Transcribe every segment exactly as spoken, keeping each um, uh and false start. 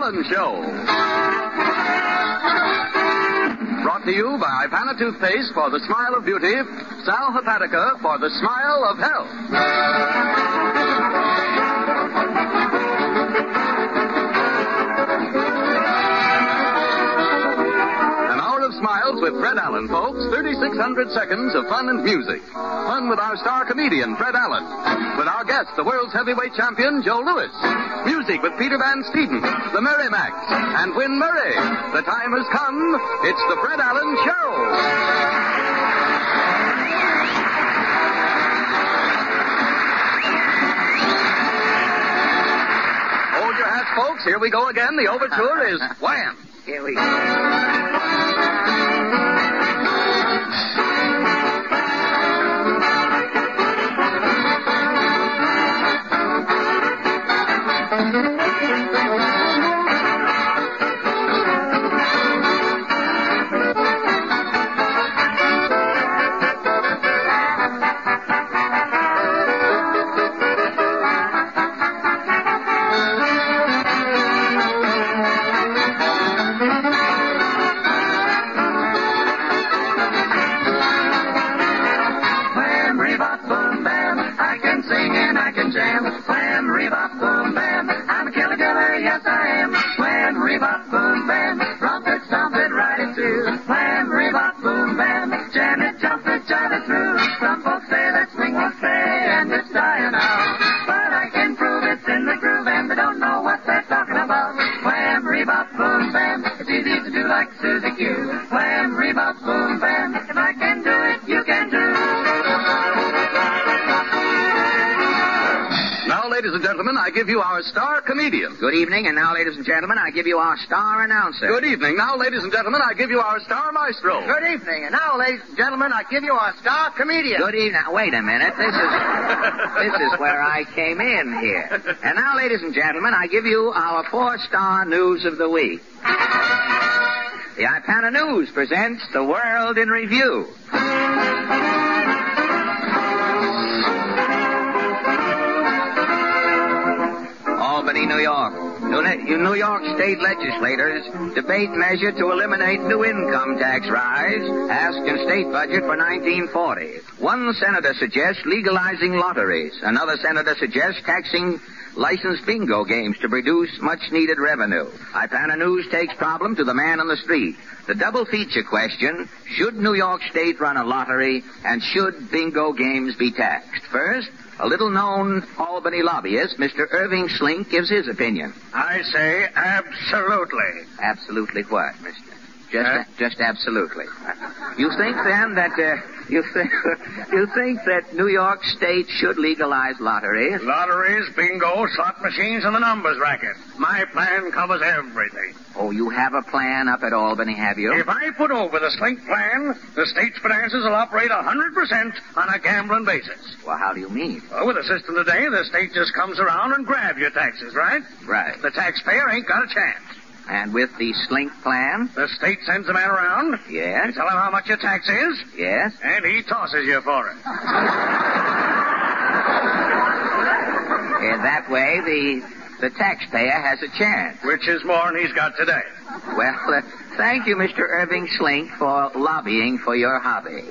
Allen Show. Brought to you by Ipana Toothpaste for the smile of beauty, Sal Hepatica for the smile of health. Smiles with Fred Allen, folks. thirty-six hundred seconds of fun and music. Fun with our star comedian, Fred Allen. With our guest, the world's heavyweight champion, Joe Louis. Music with Peter Van Steeden, the Merrimacs, and Win Murray. The time has come. It's the Fred Allen Show. Hold your hats, folks. Here we go again. The overture is Wham! Here we go. I give you our star comedian. Good evening, and now, ladies and gentlemen, I give you our star announcer. Good evening. Now, ladies and gentlemen, I give you our star maestro. Good evening, and now, ladies and gentlemen, I give you our star comedian. Good evening. Now, wait a minute. This is this is where I came in here. And now, ladies and gentlemen, I give you our four-star news of the week. The Ipana News presents The World in Review. Albany, New York. New York state legislators debate measure to eliminate new income tax rise asked in state budget for nineteen forty. One senator suggests legalizing lotteries. Another senator suggests taxing licensed bingo games to produce much-needed revenue. Ipana News takes problem to the man on the street. The double feature question, should New York State run a lottery and should bingo games be taxed? First, a little-known Albany lobbyist, Mister Irving Slink, gives his opinion. I say absolutely. Absolutely what, Mister? Just, huh? just absolutely. You think then that uh, you think you think that New York State should legalize lotteries? Lotteries, bingo, slot machines, and the numbers racket. My plan covers everything. Oh, you have a plan up at Albany, have you? If I put over the Slink plan, the state's finances will operate one hundred percent on a gambling basis. Well, how do you mean? Well, with the system today, the state just comes around and grabs your taxes, right? Right. The taxpayer ain't got a chance. And with the Slink plan? The state sends a man around. Yes. You tell him how much your tax is. Yes. And he tosses you for it. In that way, the the taxpayer has a chance. Which is more than he's got today. Well, uh, thank you, Mister Irving Slink, for lobbying for your hobby.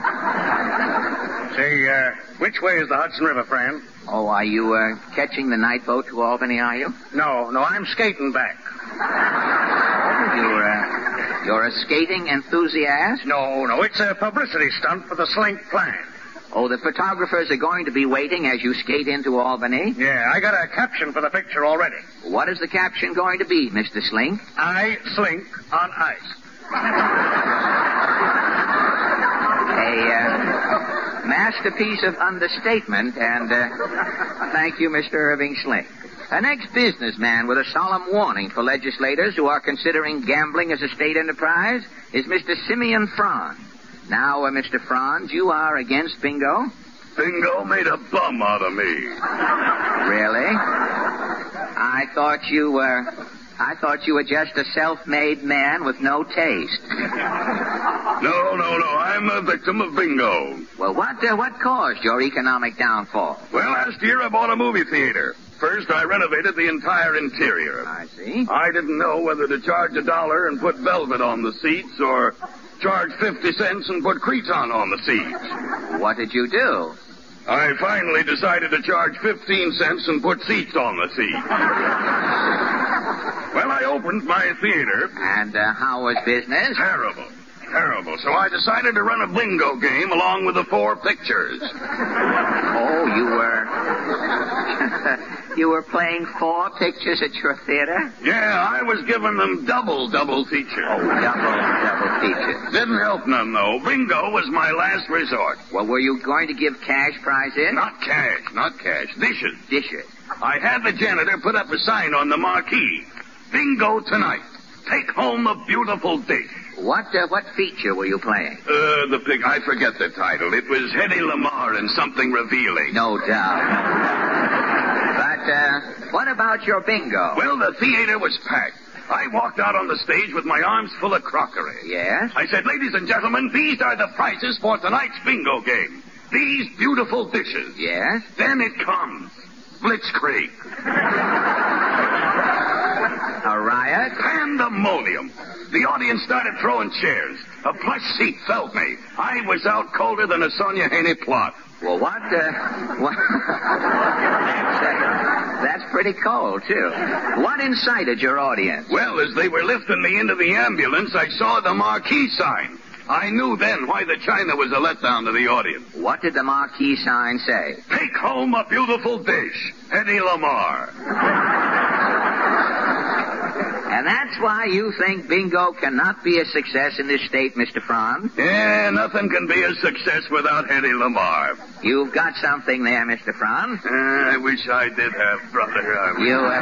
Say, uh, which way is the Hudson River, friend? Oh, are you uh, catching the night boat to Albany, are you? No, no, I'm skating back. You're, uh, you're a skating enthusiast? No, no, it's a publicity stunt for the Slink plan. Oh, the photographers are going to be waiting as you skate into Albany? Yeah, I got a caption for the picture already. What is the caption going to be, Mister Slink? I slink on ice. A uh, masterpiece of understatement, and uh, thank you, Mister Irving Slink. An ex-businessman with a solemn warning for legislators who are considering gambling as a state enterprise is Mister Simeon Franz. Now, uh, Mister Franz, you are against bingo? Bingo made a bum out of me. Really? I thought you were... I thought you were just a self-made man with no taste. No, no, no. I'm a victim of bingo. Well, what uh, what caused your economic downfall? Well, last year I bought a movie theater. First, I renovated the entire interior. I see. I didn't know whether to charge a dollar and put velvet on the seats or charge fifty cents and put cretonne on the seats. What did you do? I finally decided to charge fifteen cents and put seats on the seats. Well, I opened my theater. And uh, how was business? Terrible. Terrible. So I decided to run a bingo game along with the four pictures. Oh, you were... you were playing four pictures at your theater? Yeah, I was giving them double, double feature. Oh, double, double features. Didn't help none, though. Bingo was my last resort. Well, were you going to give cash prizes? Not cash, not cash. Dishes. Dishes. I had the janitor put up a sign on the marquee. Bingo tonight. Take home a beautiful dish. What uh, what feature were you playing? Uh, the pig, I forget the title. It was Hedy Lamarr and something revealing. No doubt. But, uh, what about your bingo? Well, the theater was packed. I walked out on the stage with my arms full of crockery. Yes? I said, ladies and gentlemen, these are the prizes for tonight's bingo game. These beautiful dishes. Yes? Then it comes. Blitzkrieg. A riot? Pandemonium. The audience started throwing chairs. A plush seat felt me. I was out colder than a Sonia Haney plot. Well, what, uh, what... That's pretty cold, too. What incited your audience? Well, as they were lifting me into the ambulance, I saw the marquee sign. I knew then why the china was a letdown to the audience. What did the marquee sign say? Take home a beautiful dish, Hedy Lamarr. And that's why you think bingo cannot be a success in this state, Mister Franz? Yeah, nothing can be a success without Hedy Lamarr. You've got something there, Mister Franz. Uh, I wish I did have, brother. I You uh,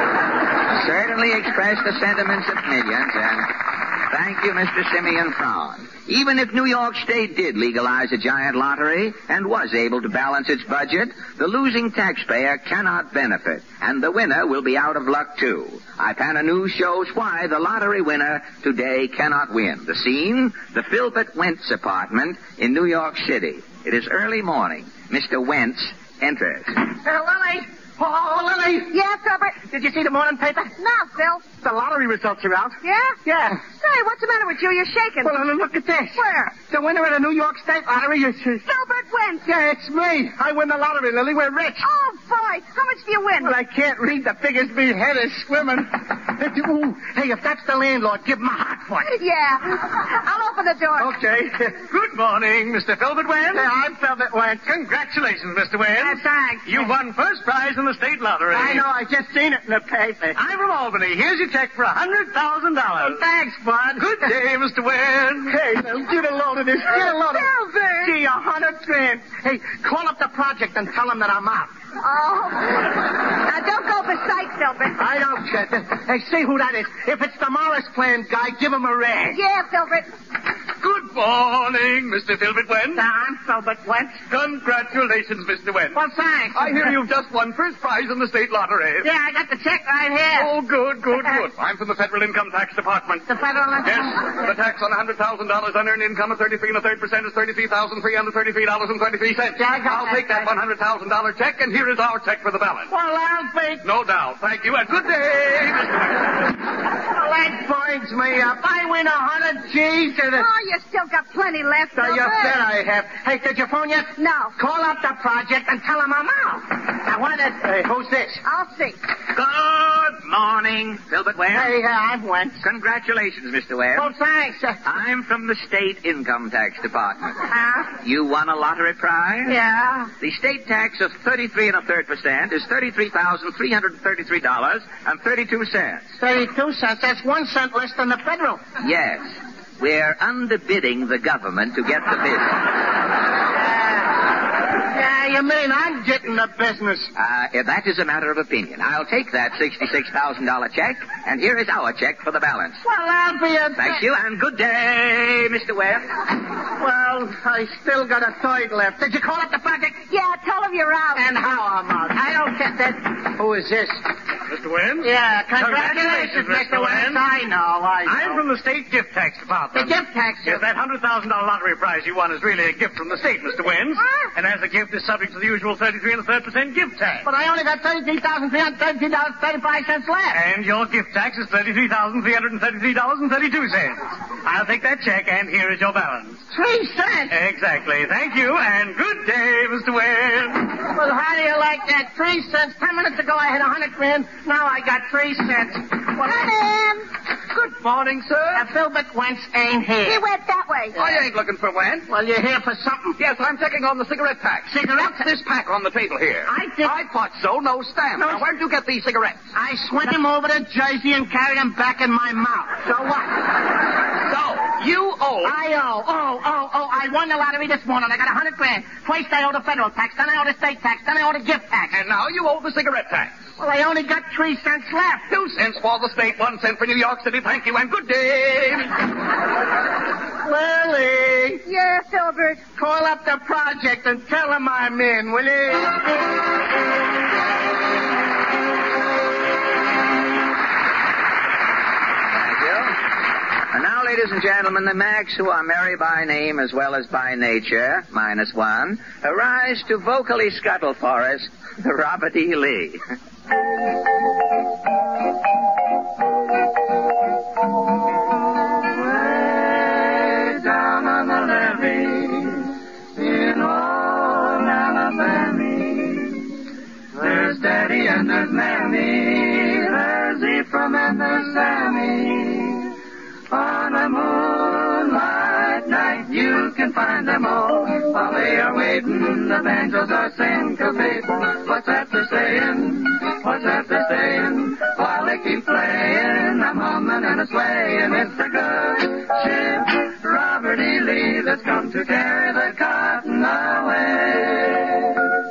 certainly expressed the sentiments of millions, and thank you, Mister Simeon Franz. Even if New York State did legalize a giant lottery and was able to balance its budget, the losing taxpayer cannot benefit, and the winner will be out of luck, too. Ipana News shows why the lottery winner today cannot win. The scene, the Philbert Wentz apartment in New York City. It is early morning. Mister Wentz enters. Uh, Lily! Oh, Lily! Yeah, Philbert? Did you see the morning paper? No, Phil. The lottery results are out. Yeah? Yeah. Say, what's the matter with you? You're shaking. Well, look at this. Where? The winner of the New York State lottery is... Philbert Wentz. Yeah, it's me. I win the lottery, Lily. We're rich. Oh, boy. How much do you win? Well, I can't read the figures. Me head is swimming. Ooh, hey, if that's the landlord, give him a hot one. Yeah. I'll open the door. Okay. Good morning, Mister Philbert Wentz. Yeah, I'm Philbert Wentz. Congratulations, Mister Wentz. Yeah, thanks. You won first prize in the state lottery. I know. I just seen it in the paper. I'm from Albany. Here's your check for a hundred thousand dollars. Thanks, Bud. Good day, Mister Wentz. Hey, now, get a load of this. Get a load of Philbert. Gee, a hundred grand. Hey, call up the project and tell them that I'm out. Oh. Now, don't go beside Philbert. I don't care. Hey, see who that is. If it's the Morris Plan guy, give him a ring. Yeah, Philbert. Good morning, Mister Philbert Wentz. I'm Philbert Wentz. Congratulations, Mister Wentz. Well, thanks. I hear you've just won first prize in the state lottery. Yeah, I got the check right here. Oh, good, good, good. I'm from the Federal Income Tax Department. The federal... Yes, the tax on one hundred thousand dollars unearned income of thirty-three and a third percent is thirty-three thousand three hundred thirty-three dollars and twenty-three cents. Yeah, I got I'll that, take that guys. one hundred thousand dollars check, and here is our check for the balance. Well, I'll be... No doubt. Thank you, and good day, Mister Wentz. Well, that binds me up. I win a hundred G's to the... Oh, you still got plenty left, So you Philbert. bet I have. Hey, did you phone yet? No. Call up the project and tell them I'm out. Now, what is... Hey, who's this? I'll see. Good morning, Philbert Wentz. Hey, uh, I'm Wentz. Congratulations, Mister Wentz. Oh, thanks. Uh, I'm from the State Income Tax Department. huh? You won a lottery prize? Yeah. The state tax of thirty-three and a third percent is thirty-three thousand three hundred thirty-three dollars and thirty-two cents. thirty-two cents. That's one cent less than the federal. Yes. We're underbidding the government to get the business. Yeah, you mean I'm getting the business. Uh, if that is a matter of opinion. I'll take that sixty-six thousand dollars check, and here is our check for the balance. Well, I'll be a... Thank you, and good day, Mister Wentz. Well, I still got a third left. Did you call up the project? Yeah, tell him you're out. And how I'm out. I don't get that. Who is this? Mister Mister Wentz. Yeah, congratulations, Congratulations, Mister Mister Wentz. Wentz. I know, I know. I'm from the state gift tax department. The gift tax? Yes, that one hundred thousand dollars lottery prize you won is really a gift from the state, Mister Wentz. Huh? And as a gift is subject to the usual thirty-three and a third percent gift tax. But I only got thirty-three thousand three hundred thirty-two dollars and thirty-five cents left. And your gift tax is thirty-three thousand three hundred thirty-three dollars and thirty-two cents. I'll take that check, and here is your balance. Three cents? Exactly. Thank you, and good day, Mister Wentz. Well, how do you like that? Three cents. Ten minutes ago I had a hundred grand. Now I got three cents. Well, Come in. Good morning, sir. uh, Philbert Wentz ain't He here. went that way. Oh, you ain't looking for Wentz. Well, you're here for something. Yes, I'm taking on the cigarette tax. Cigarette What's this pack on the table here? I did- I thought so. No stamp. No. Now, where'd you get these cigarettes? I swung him over to Jersey and carried him back in my mouth. So what? So, you owe... I owe, oh, oh, oh, I won the lottery this morning. I got a hundred grand. First I owe the federal tax, then I owe the state tax, then I owe the gift tax. And now you owe the cigarette tax. Well, I only got three cents left. Two cents for the state, one cent for New York City. Thank you, and good day. Lily, Yeah, Filbert. call up the project and tell them I'm in, will you? Thank you. And now, ladies and gentlemen, the Macs who are merry by name as well as by nature, minus one, arise to vocally scuttle for us the Robert E. Lee. Way down on the levee in old Alabama, there's Daddy and there's Mammy, there's Ephraim and there's Sammy. On a moonlight night you can find them all while they are waiting. The banjos are syncopating. What's that they're saying? What's that they're saying? While they keep playing, I'm humming and a swaying. It's the good ship Robert E. Lee that's come to carry the cotton away.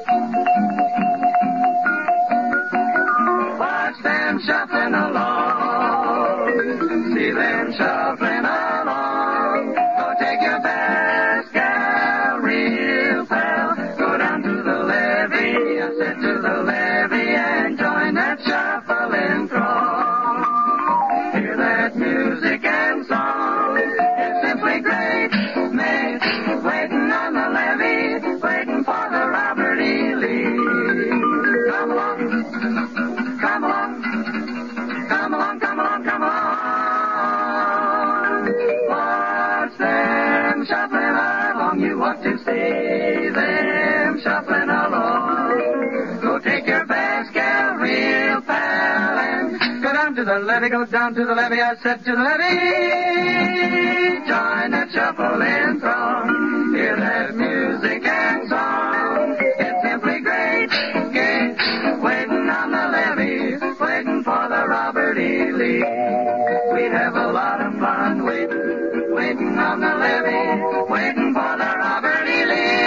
Watch them shuffling along. See them shuffling along. Go take your best gal, real pal. Go down to the levee, I said to the levee, and join that shuffling throng. Hear that music and song. It's simply great. Mates waiting on the levee, waiting for the Robert E. Lee. Come along, come along, come along, come along, come along. Watch them shuffling along. You want to see them shuffling along. Go take your best gal, real pal, and go down to the levee, go down to the levee. I said to the levee, join that shuffling throng. Hear that music and song. It's simply great. Gay, waiting on the levee, waiting for the Robert E. Lee. We have a lot of fun waiting, waiting on the levee, waiting for the Robert E. Lee.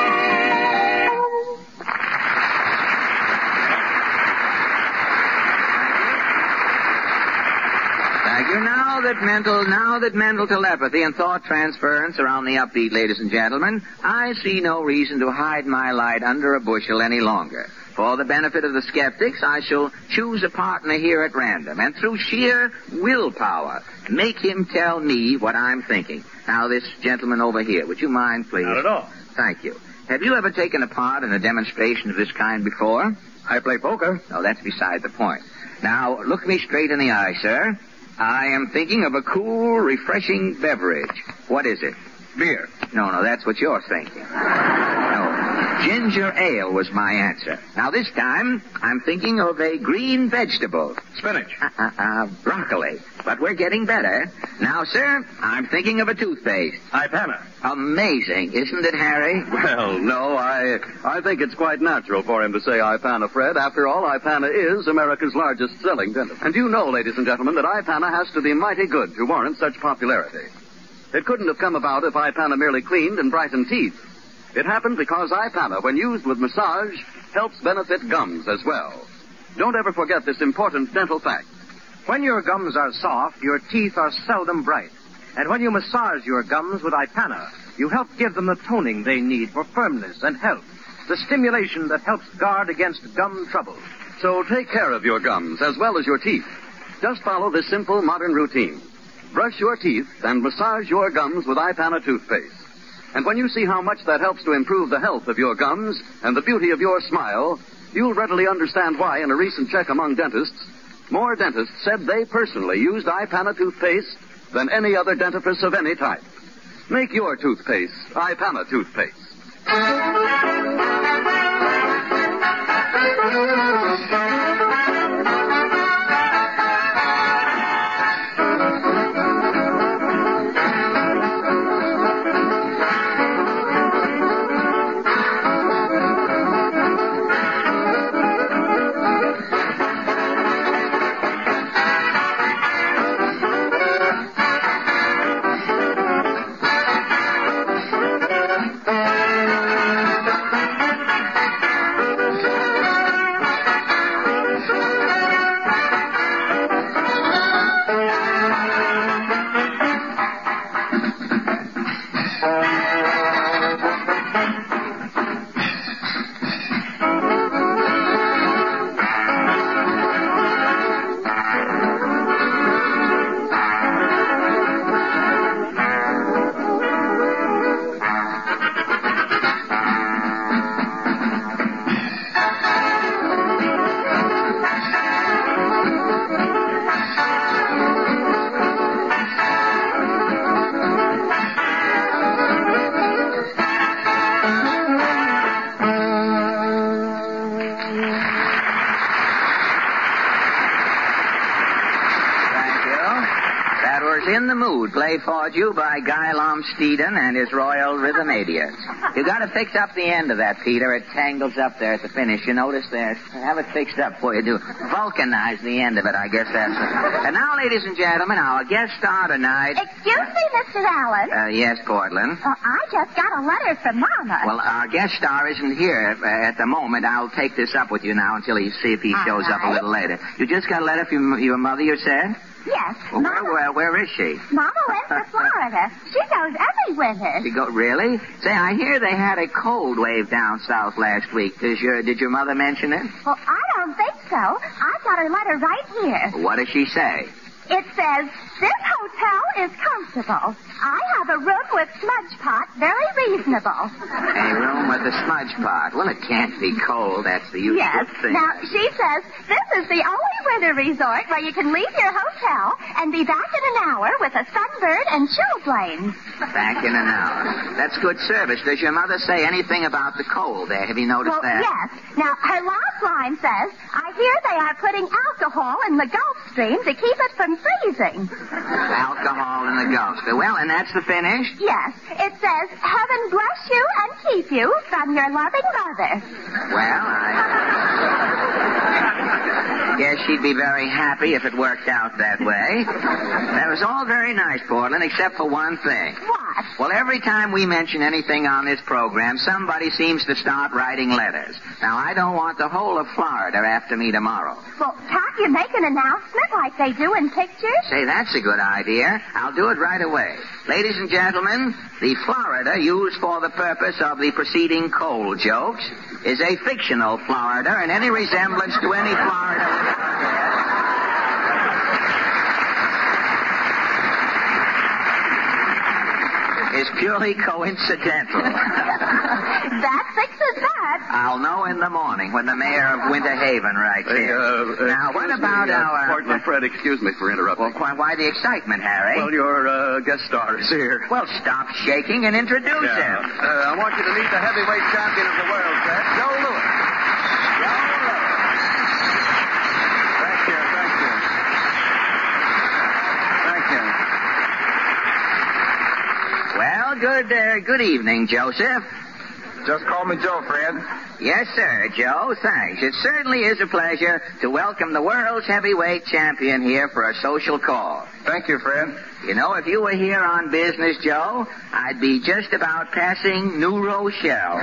Thank you. Now that mental, now that mental telepathy and thought transference are on the upbeat, ladies and gentlemen, I see no reason to hide my light under a bushel any longer. For the benefit of the skeptics, I shall choose a partner here at random, and through sheer willpower, make him tell me what I'm thinking. Now, this gentleman over here, would you mind, please? Not at all. Thank you. Have you ever taken a part in a demonstration of this kind before? I play poker. No, that's beside the point. Now, look me straight in the eye, sir. I am thinking of a cool, refreshing beverage. What is it? Beer. No, no, that's what you're thinking. No. Ginger ale was my answer. Now, this time, I'm thinking of a green vegetable. Spinach. Uh, uh, uh, broccoli. But we're getting better. Now, sir, I'm thinking of a toothpaste. Ipana. Amazing, isn't it, Harry? Well, no, I I think it's quite natural for him to say Ipana, Fred. After all, Ipana is America's largest selling dental. And you know, ladies and gentlemen, that Ipana has to be mighty good to warrant such popularity. It couldn't have come about if Ipana merely cleaned and brightened teeth. It happened because Ipana, when used with massage, helps benefit gums as well. Don't ever forget this important dental fact. When your gums are soft, your teeth are seldom bright. And when you massage your gums with Ipana, you help give them the toning they need for firmness and health, the stimulation that helps guard against gum trouble. So take care of your gums as well as your teeth. Just follow this simple modern routine. Brush your teeth and massage your gums with iPana toothpaste. And when you see how much that helps to improve the health of your gums and the beauty of your smile, you'll readily understand why in a recent check among dentists, more dentists said they personally used iPana toothpaste than any other dentifrice of any type. Make your toothpaste iPana toothpaste. In the Mood, played for you by Guy Lomsteeden and his Royal Rhythmadians. You got to fix up the end of that, Peter. It tangles up there at the finish. You notice there? Have it fixed up for you. Do vulcanize the end of it, I guess that's it. And now, ladies and gentlemen, our guest star tonight. Excuse me, Mister Allen. Uh, yes, Portland. Well, I just got a letter from Mama. Well, our guest star isn't here uh, at the moment. I'll take this up with you now until he see if he shows All up a right. little later. You just got a letter from your mother, you said? Yes, Well, Mama. where, where, where is she? Mama went to Florida. She goes every winter. She go really? Say, I hear they had a cold wave down south last week. Does your did your mother mention it? Well, I don't think so. I've got her letter right here. What does she say? It says, this hotel is comfortable. I have a room with smudge pot, very reasonable. A room with a smudge pot. Well, it can't be cold. That's the usual Yes. thing. Now, she says, this is the only winter resort where you can leave your hotel and be back in an hour with a sunbird and chilblains. Back in an hour. That's good service. Does your mother say anything about the cold there? Have you noticed Well, that? yes. Now, her last line says, I hear they are putting alcohol in the Gulf Stream to keep it from freezing. Alcohol in the Gulf. Well, and that's the finish? Yes. It says, heaven bless you and keep you from your loving mother. Well, I guess she'd be very happy if it worked out that way. That was all very nice, Portland, except for one thing. What? Well, every time we mention anything on this program, somebody seems to start writing letters. Now, I don't want the whole of Florida after me tomorrow. Well, can't you make an announcement like they do in pictures? Say, that's a good idea. I'll do it right away. Ladies and gentlemen, the Florida used for the purpose of the preceding cold jokes is a fictional Florida, and any resemblance to any Florida is purely coincidental. That fixes that. I'll know in the morning when the mayor of Winter Haven writes Hey, here. uh, now, what excuse about me, uh, our... Portland Fred, excuse me for interrupting. Well, why, why the excitement, Harry? Well, your uh, guest star is here. Well, stop shaking and introduce Yeah. him. Uh, I want you to meet the heavyweight champion of the world, Fred, Joe Louis. Joe Louis. Thank you, thank you. Thank you. Well, good uh, good evening, Joseph. Just call me Joe, Fred. Yes, sir, Joe. Thanks. It certainly is a pleasure to welcome the world's heavyweight champion here for a social call. Thank you, Fred. You know, if you were here on business, Joe, I'd be just about passing New Rochelle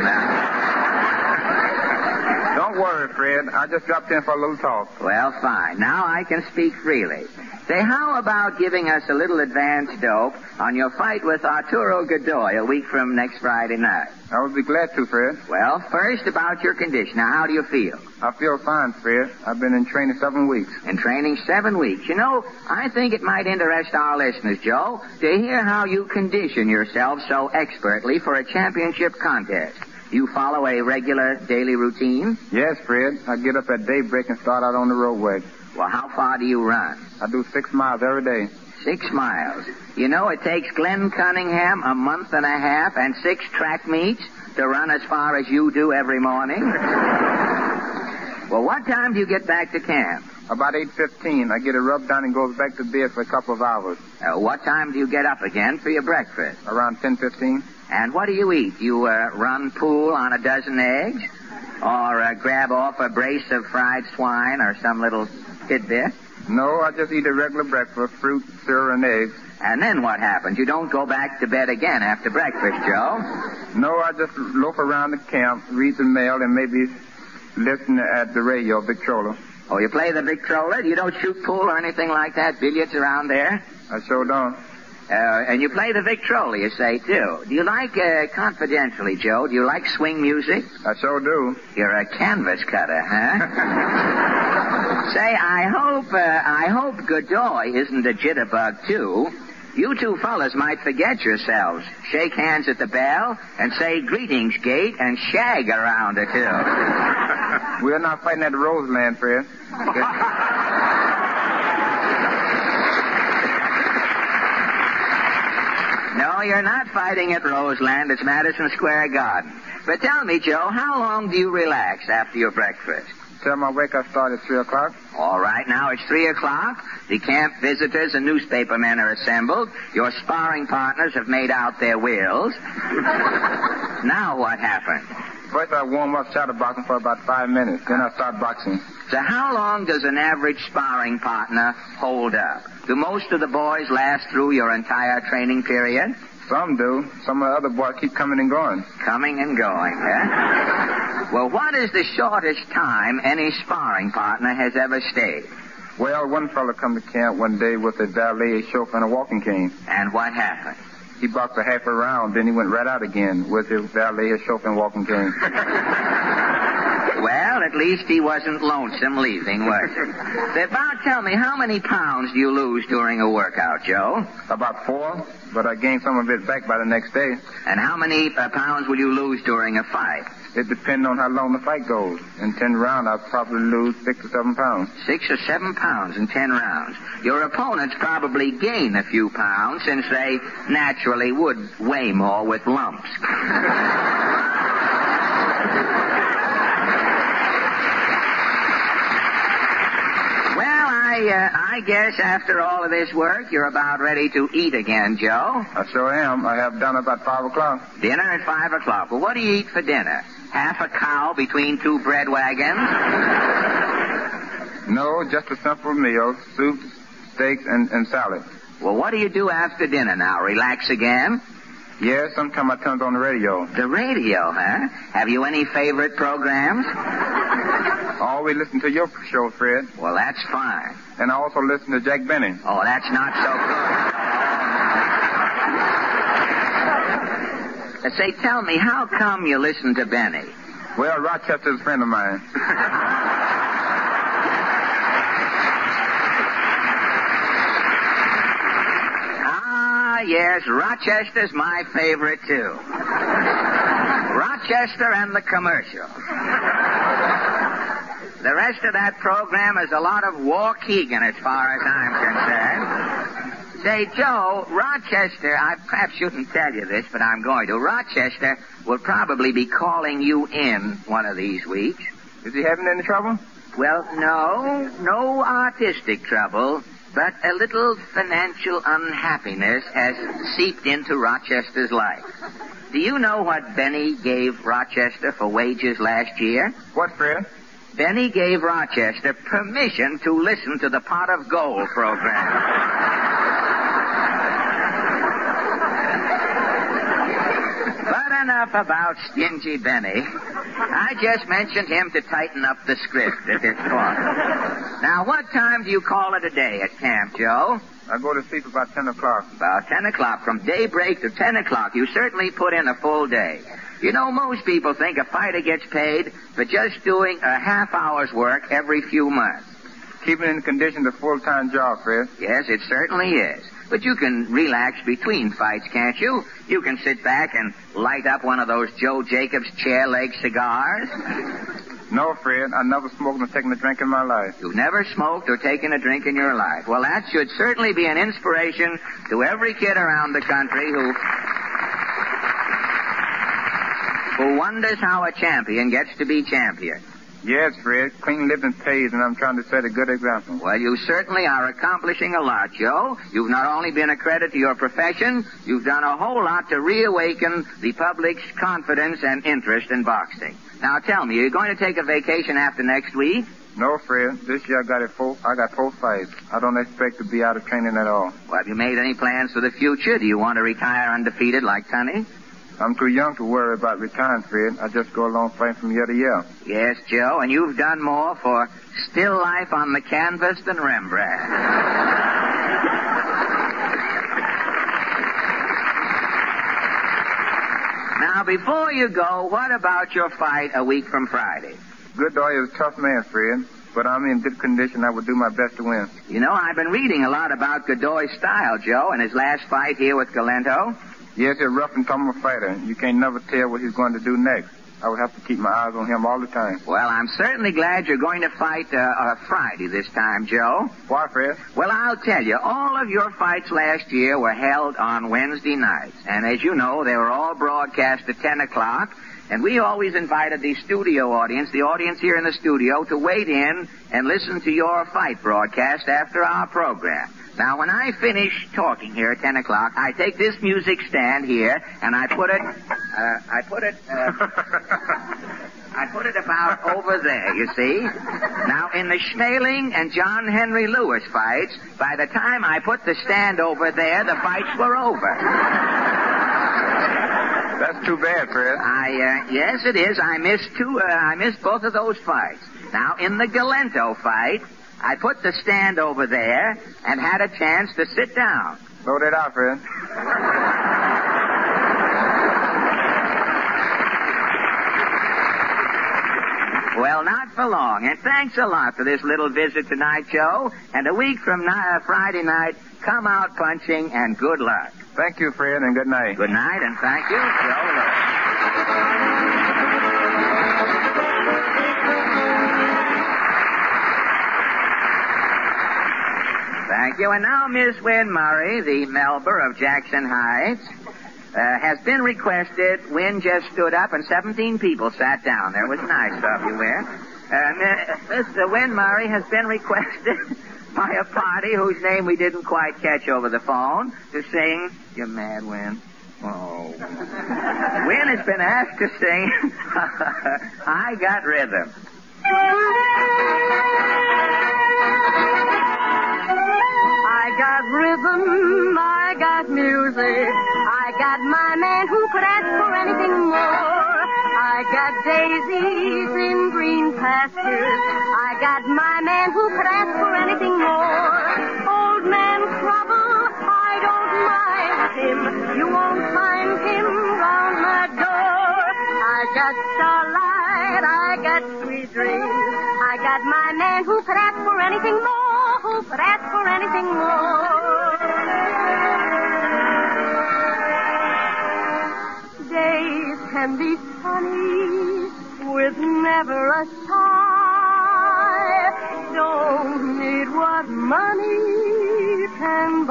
now. Don't worry, Fred. I just dropped in for a little talk. Well, fine. Now I can speak freely. Say, how about giving us a little advance dope on your fight with Arturo Godoy a week from next Friday night? I would be glad to, Fred. Well, first about your condition. Now, how do you feel? I feel fine, Fred. I've been in training seven weeks. In training seven weeks. You know, I think it might interest our listeners, Joe, to hear how you condition yourself so expertly for a championship contest. You follow a regular daily routine? Yes, Fred. I get up at daybreak and start out on the roadway. Well, how far do you run? I do six miles every day. Six miles. You know, it takes Glenn Cunningham a month and a half and six track meets to run as far as you do every morning. Well, what time do you get back to camp? About eight fifteen. I get a rub down and goes back to bed for a couple of hours. Uh, what time do you get up again for your breakfast? Around ten fifteen. And what do you eat? You uh, run pool on a dozen eggs? Or uh, grab off a brace of fried swine or some little tidbit? No, I just eat a regular breakfast, fruit, syrup, and eggs. And then what happens? You don't go back to bed again after breakfast, Joe? No, I just loaf around the camp, read the mail, and maybe listen at the radio, Victrola. Oh, you play the Victrola? You don't shoot pool or anything like that? Billiards around there? I sure don't. Uh, and you play the Victrola, you say, too. Do you like, uh, confidentially, Joe, do you like swing music? I sure do. You're a canvas cutter, huh? Say, I hope, uh, I hope Godoy isn't a jitterbug, too. You two fellas might forget yourselves, shake hands at the bell, and say greetings, gate, and shag around or two. We're not fighting at the Roseland, Fred. No, you're not fighting at Roseland. It's Madison Square Garden. But tell me, Joe, how long do you relax after your breakfast? Till my wake, I start at three o'clock. All right, now it's three o'clock. The camp visitors and newspaper men are assembled. Your sparring partners have made out their wills. Now what happened? First, I warm up shadowboxing for about five minutes. Then I start boxing. So how long does an average sparring partner hold up? Do most of the boys last through your entire training period? Some do. Some of the other boys keep coming and going. Coming and going, huh? Well, what is the shortest time any sparring partner has ever stayed? Well, one fellow come to camp one day with a valet, a chauffeur, and a walking cane. And what happened? He boxed a half a round, then he went right out again with his valet, his chauffeur, and walking cane. Well, at least he wasn't lonesome leaving, was he? About tell me, how many pounds do you lose during a workout, Joe? About four, but I gained some of it back by the next day. And how many uh, pounds will you lose during a fight? It depends on how long the fight goes. In ten rounds, I'll probably lose six or seven pounds. Six or seven pounds in ten rounds. Your opponents probably gain a few pounds since they naturally would weigh more with lumps. I, uh, I guess after all of this work, you're about ready to eat again, Joe. I sure am. I have done about five o'clock. Dinner at five o'clock. Well, what do you eat for dinner? Half a cow between two bread wagons? No, just a simple meal. Soup, steaks, and, and salad. Well, what do you do after dinner now? Relax again? Yeah, sometimes I turn on the radio. The radio, huh? Have you any favorite programs? I always listen to your show, Fred. Well, that's fine. And I also listen to Jack Benny. Oh, that's not so good. uh, say, tell me, how come you listen to Benny? Well, Rochester's a friend of mine. ah, yes, Rochester's my favorite, too. Rochester and the Commercial. The rest of that program is a lot of Waukegan as far as I'm concerned. Say, Joe, Rochester, I perhaps shouldn't tell you this, but I'm going to. Rochester will probably be calling you in one of these weeks. Is he having any trouble? Well, no, no artistic trouble, but a little financial unhappiness has seeped into Rochester's life. Do you know what Benny gave Rochester for wages last year? What, Fred? Benny gave Rochester permission to listen to the Pot of Gold program. But enough about stingy Benny. I just mentioned him to tighten up the script at this point. Now, what time do you call it a day at camp, Joe? I go to sleep about ten o'clock. About ten o'clock. From daybreak to ten o'clock. You certainly put in a full day. You know, most people think a fighter gets paid for just doing a half hour's work every few months. Keeping in condition the full-time job, Fred. Yes, it certainly is. But you can relax between fights, can't you? You can sit back and light up one of those Joe Jacobs chair leg cigars. No, Fred. I never smoked or taken a drink in my life. You've never smoked or taken a drink in your life. Well, that should certainly be an inspiration to every kid around the country who... who wonders how a champion gets to be champion. Yes, Fred. Clean living pays, and I'm trying to set a good example. Well, you certainly are accomplishing a lot, Joe. You've not only been a credit to your profession, you've done a whole lot to reawaken the public's confidence and interest in boxing. Now, tell me, are you going to take a vacation after next week? No, Fred. This year I got it four. I got four fights. I don't expect to be out of training at all. Well, have you made any plans for the future? Do you want to retire undefeated like Tunney? I'm too young to worry about retiring, Fred. I just go along fighting from year to year. Yes, Joe, and you've done more for still life on the canvas than Rembrandt. Now, before you go, what about your fight a week from Friday? Goodboy is a tough man, Fred, but I'm in good condition. I would do my best to win. You know, I've been reading a lot about Godoy's style, Joe, and his last fight here with Galento. Yes, he's a rough and tumble fighter. You can't never tell what he's going to do next. I would have to keep my eyes on him all the time. Well, I'm certainly glad you're going to fight uh, uh, Friday this time, Joe. Why, Fred? Well, I'll tell you, all of your fights last year were held on Wednesday nights. And as you know, they were all broadcast at ten o'clock. And we always invited the studio audience, the audience here in the studio, to wait in and listen to your fight broadcast after our program. Now, when I finish talking here at ten o'clock, I take this music stand here, and I put it, uh, I put it, uh, I put it about over there, you see. Now, in the Schmeling and John Henry Lewis fights, by the time I put the stand over there, the fights were over. That's too bad, Fred. I, uh, yes, it is. I missed two, uh, I missed both of those fights. Now, in the Galento fight, I put the stand over there and had a chance to sit down. Throw that out, Fred. Well, not for long. And thanks a lot for this little visit tonight, Joe. And a week from now, Friday night, come out punching and good luck. Thank you, Fred, and good night. Good night, and thank you, Joe Lewis. Thank you. And now Miss Wynn Murray, the Melba of Jackson Heights, uh, has been requested. Wynn just stood up and seventeen people sat down. There was nice of you, Wynn. Uh, Mister Wynn Murray has been requested by a party whose name we didn't quite catch over the phone to sing, "You Mad Wynn." Oh. Wynn has been asked to sing "I Got Rhythm." I got rhythm, I got music, I got my man who could ask for anything more. I got daisies in green pastures, I got my man who could ask for anything more. Old man trouble, I don't mind him, you won't find him round my door. I got starlight, I got sweet dreams, I got my man who could ask for anything more, who could ask for anything more. Days can be sunny with never a sigh. Don't need what money can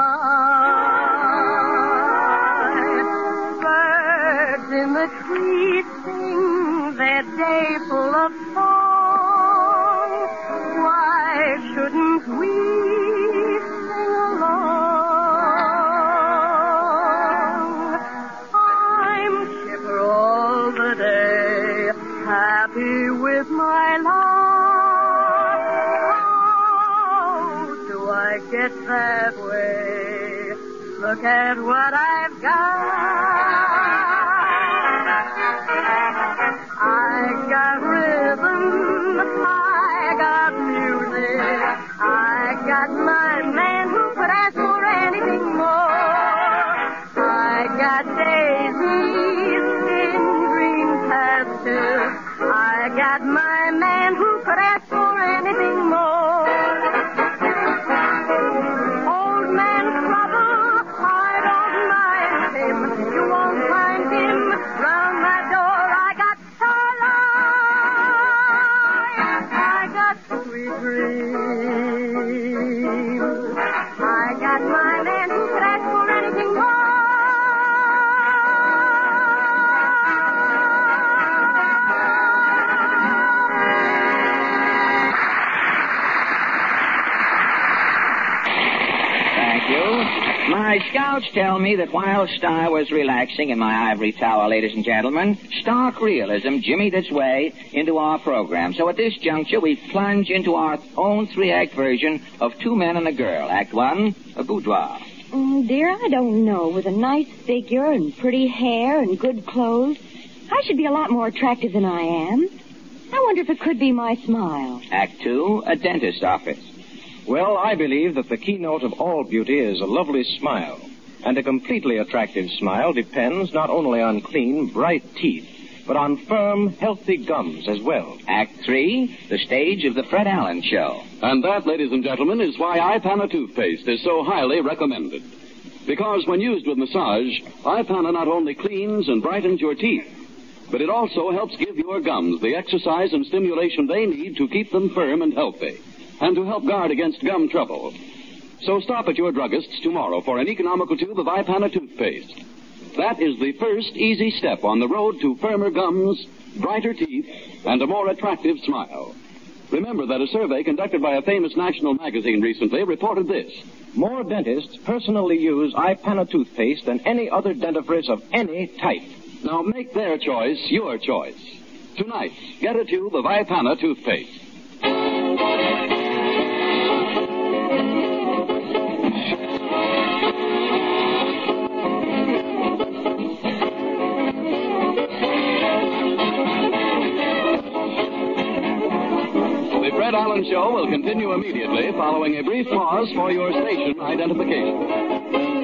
buy. Birds in the trees sing their day full of song. Why shouldn't we sing along? I'm chipper all the day, happy with my lot. How do I get that way? Look at what I've got. I got rhythm, I got music, got my man who could ask for anything more. I got daisies in green pastures. I got my man who could ask for anything more. Old man trouble, I don't mind him. You won't find him round my door. I got starlight. I got sweet dreams. I got my man who could ask for anything more. My scouts tell me that whilst I was relaxing in my ivory tower, ladies and gentlemen, stark realism jimmied its way into our program. So at this juncture, we plunge into our own three-act version of Two Men and a Girl. Act one, a boudoir. Oh, dear, I don't know. With a nice figure and pretty hair and good clothes, I should be a lot more attractive than I am. I wonder if it could be my smile. Act two, a dentist's office. Well, I believe that the keynote of all beauty is a lovely smile. And a completely attractive smile depends not only on clean, bright teeth, but on firm, healthy gums as well. Act three, the stage of the Fred Allen Show. And that, ladies and gentlemen, is why iPana toothpaste is so highly recommended. Because when used with massage, iPana not only cleans and brightens your teeth, but it also helps give your gums the exercise and stimulation they need to keep them firm and healthy, and to help guard against gum trouble. So stop at your druggist's tomorrow for an economical tube of iPana toothpaste. That is the first easy step on the road to firmer gums, brighter teeth, and a more attractive smile. Remember that a survey conducted by a famous national magazine recently reported this. More dentists personally use iPana toothpaste than any other dentifrice of any type. Now make their choice your choice. Tonight, get a tube of iPana toothpaste. The Fred Allen Show will continue immediately following a brief pause for your station identification.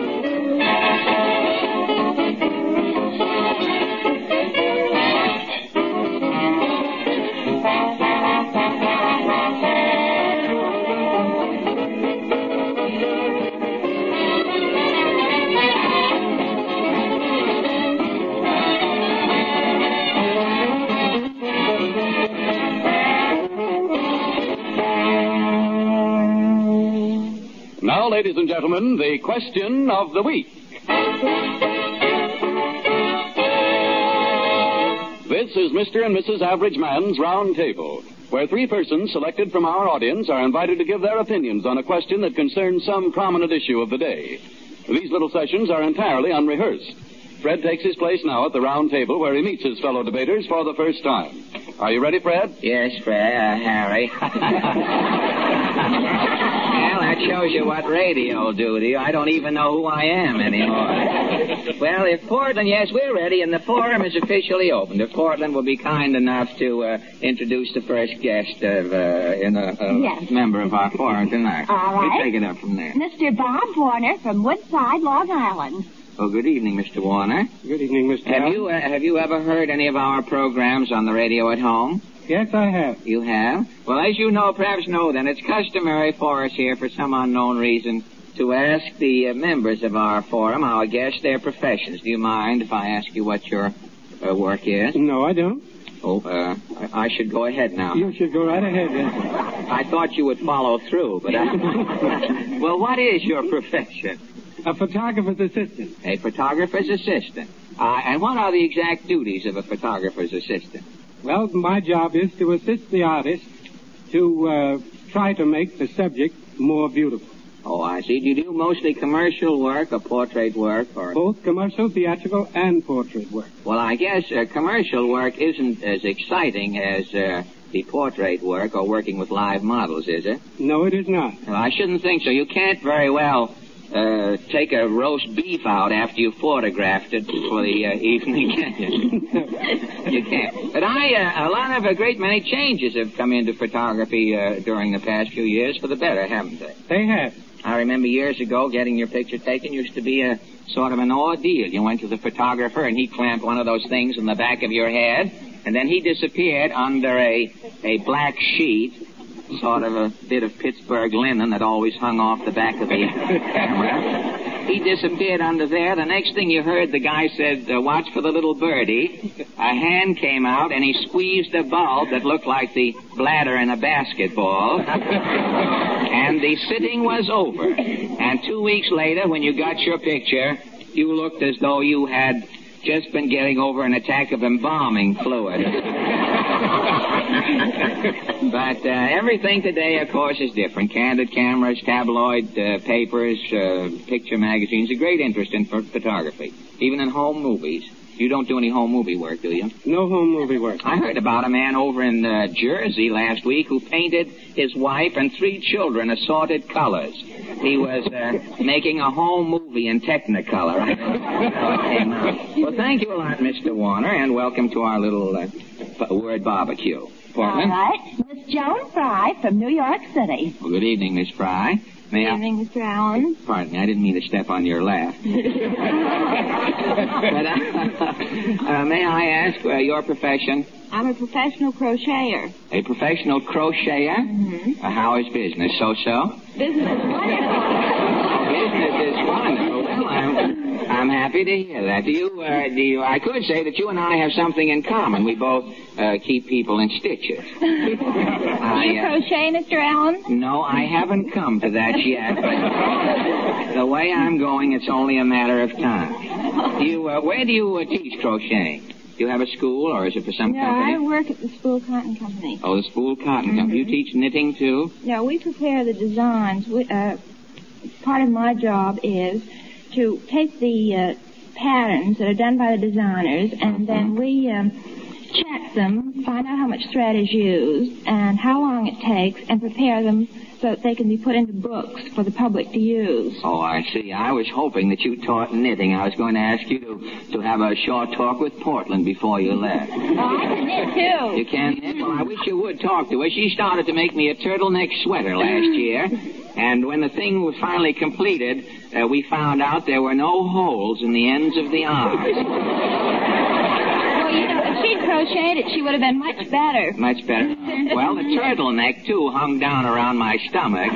Now, ladies and gentlemen, the question of the week. This is Mister and Missus Average Man's Round Table, where three persons selected from our audience are invited to give their opinions on a question that concerns some prominent issue of the day. These little sessions are entirely unrehearsed. Fred takes his place now at the round table where he meets his fellow debaters for the first time. Are you ready, Fred? Yes, Fred, uh, Harry. Well, that shows you what radio will do to you. I don't even know who I am anymore. Well, if Portland, yes, we're ready, and the forum is officially opened. If Portland will be kind enough to uh, introduce the first guest of, uh, in a, a Yes. member of our forum tonight. All right. We take it up from there. Mister Bob Warner from Woodside, Long Island. Oh, good evening, Mister Warner. Good evening, Mister Have Allen. you uh, have you ever heard any of our programs on the radio at home? Yes, I have. You have? Well, as you know, perhaps know then, it's customary for us here, for some unknown reason, to ask the uh, members of our forum, our guests, their professions. Do you mind if I ask you what your uh, work is? No, I don't. Oh, uh, I I should go ahead now. You should go right ahead, then. I thought you would follow through, but I... Well, what is your profession? A photographer's assistant. A photographer's assistant. Uh, and what are the exact duties of a photographer's assistant? Well, my job is to assist the artist to uh, try to make the subject more beautiful. Oh, I see. Do you do mostly commercial work or portrait work? Or Both commercial, theatrical, and portrait work. Well, I guess uh, commercial work isn't as exciting as uh, the portrait work or working with live models, is it? No, it is not. Well, I shouldn't think so. You can't very well uh, take a roast beef out after you photographed it for the uh, evening, can you? You can't. But I, uh, a lot of a great many changes have come into photography uh, during the past few years for the better, haven't they? They have. I remember years ago getting your picture taken used to be a sort of an ordeal. You went to the photographer and he clamped one of those things in the back of your head, and then he disappeared under a a black sheet, sort of a bit of Pittsburgh linen that always hung off the back of the camera. He disappeared under there. The next thing you heard, the guy said, uh, watch for the little birdie. A hand came out, and he squeezed a bulb that looked like the bladder in a basketball. And the sitting was over. And two weeks later, when you got your picture, you looked as though you had just been getting over an attack of embalming fluid. But uh, everything today, of course, is different. Candid cameras, tabloid uh, papers, uh, picture magazines, a great interest in ph- photography, even in home movies. You don't do any home movie work, do you? No home movie work. I heard about a man over in uh, Jersey last week who painted his wife and three children assorted colors. He was uh, making a home movie in Technicolor. I know it came out. Well, thank you a lot, Mister Warner, and welcome to our little uh, f- word barbecue. Portland? All right. Miss Joan Fry from New York City. Well, good evening, Miss Fry. May Good I... evening, Mister Allen. Pardon me, I didn't mean to step on your lap. But, uh, uh, may I ask uh, your profession? I'm a professional crocheter. A professional crocheter? Mm-hmm. Uh, how is business? So-so? Business is wonderful. Business is wonderful. Well, I'm, I'm happy to hear that. Do you, uh, do you, I could say that you and I have something in common. We both uh, keep people in stitches. Do you I, uh, crochet, Mister Allen? No, I haven't come to that yet. But the way I'm going, it's only a matter of time. Do you, uh, where do you uh, teach crocheting? Do you have a school, or is it for some no, company? I work at the Spool Cotton Company. Oh, the Spool Cotton Mm-hmm. Company. You teach knitting, too? No, we prepare the designs. We, uh, part of my job is to take the uh, patterns that are done by the designers, and then we um, check them, find out how much thread is used, and how long it takes, and prepare them so that they can be put into books for the public to use. Oh, I see. I was hoping that you taught knitting. I was going to ask you to, to have a short talk with Portland before you left. Oh, I can knit, too. You can knit? Well, I wish you would talk to her. She started to make me a turtleneck sweater last year, and when the thing was finally completed, uh, we found out there were no holes in the ends of the arms. Well, you know, if she'd crocheted it, she would have been much better. Much better. Well, the turtleneck, too, hung down around my stomach.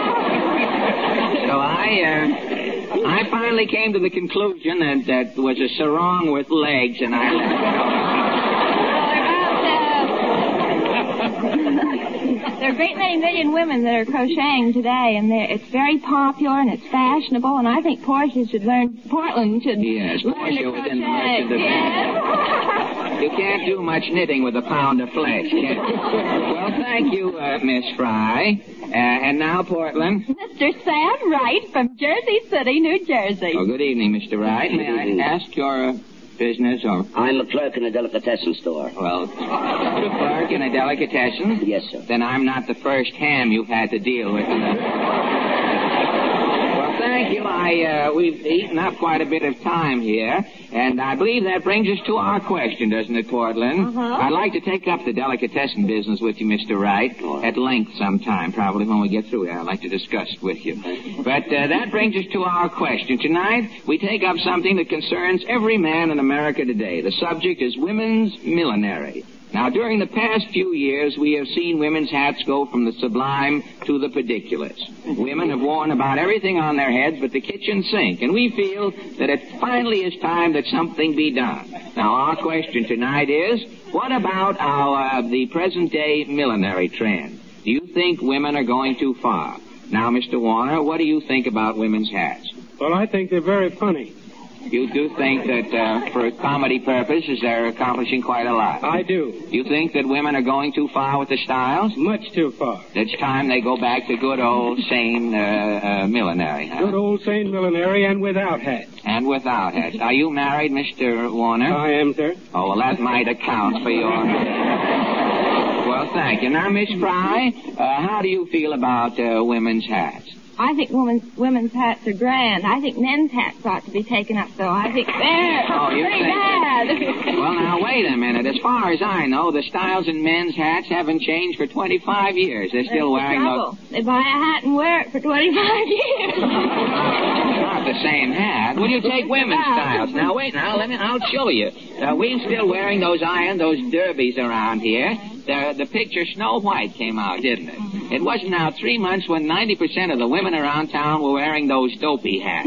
So I, uh, I finally came to the conclusion that that was a sarong with legs, and I There are a great many million women that are crocheting today, and they're- it's very popular and it's fashionable, and I think Portia should learn, Portland should Yes, learn Portia to within the crochet. merchant of Yes. You can't do much knitting with a pound of flesh, can you? Well, thank you, uh, Miss Fry. Uh, and now, Portland. Mister Sam Wright from Jersey City, New Jersey. Oh, good evening, Mister Wright. May I ask your uh, business or... I'm a clerk in a delicatessen store. Well, clerk in a delicatessen? Yes, sir. Then I'm not the first ham you've had to deal with. In the... Well, thank you. I, uh, we've eaten up quite a bit of time here, and I believe that brings us to our question, doesn't it, Portland? Uh-huh. I'd like to take up the delicatessen business with you, Mister Wright, at length sometime, probably when we get through here. I'd like to discuss it with you. But uh, that brings us to our question. Tonight, we take up something that concerns every man in America today. The subject is women's millinery. Now, during the past few years, we have seen women's hats go from the sublime to the ridiculous. Women have worn about everything on their heads but the kitchen sink, and we feel that it finally is time that something be done. Now, our question tonight is, what about our uh, the present-day millinery trend? Do you think women are going too far? Now, Mister Warner, what do you think about women's hats? Well, I think they're very funny. You do think that uh, for comedy purposes they're accomplishing quite a lot? I do. You think that women are going too far with the styles? Much too far. It's time they go back to good old sane uh, uh, millinery, huh? Good old sane millinery and without hats. And without hats. Are you married, Mister Warner? I am, sir. Oh, well, that might account for your... Well, thank you. Now, Miss Fry, uh, how do you feel about uh, women's hats? I think women's, women's hats are grand. I think men's hats ought to be taken up, though. I think they're Oh, you pretty think bad. Well, now, wait a minute. As far as I know, the styles in men's hats haven't changed for twenty-five years. They're still That's the wearing trouble. those... They buy a hat and wear it for twenty-five years. Not the same hat. Well, you take women's styles. Now, wait, now, let me, I'll show you. Uh, we're still wearing those iron, those derbies around here. The, the picture Snow White came out, didn't it? Mm-hmm. It wasn't now three months when ninety percent of the women around town were wearing those dopey hats.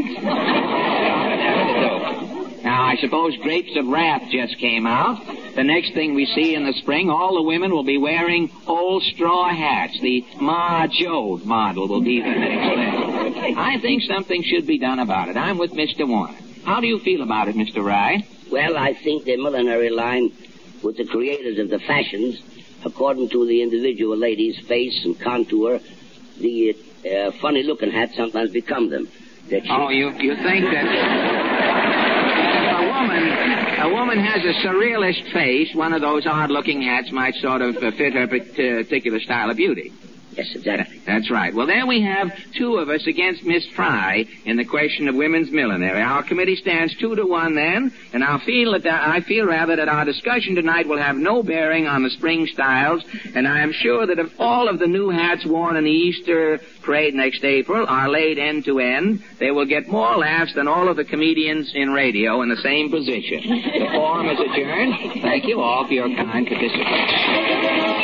Now, I suppose Grapes of Wrath just came out. The next thing we see in the spring, all the women will be wearing old straw hats. The Ma Joe model will be the next thing. I think something should be done about it. I'm with Mister Warner. How do you feel about it, Mister Rye? Well, I think the millinery line with the creators of the fashions, according to the individual lady's face and contour, the uh, funny-looking hats sometimes become them. That she... Oh, you you think that... A woman, a woman has a surrealist face. One of those odd-looking hats might sort of uh, fit her particular style of beauty. Yes, exactly. That's right. Well, there we have two of us against Miss Fry in the question of women's millinery. Our committee stands two to one then, and I feel that I feel rather that our discussion tonight will have no bearing on the spring styles, and I am sure that if all of the new hats worn in the Easter parade next April are laid end to end, they will get more laughs than all of the comedians in radio in the same position. The forum is adjourned. Thank you all for your kind participation.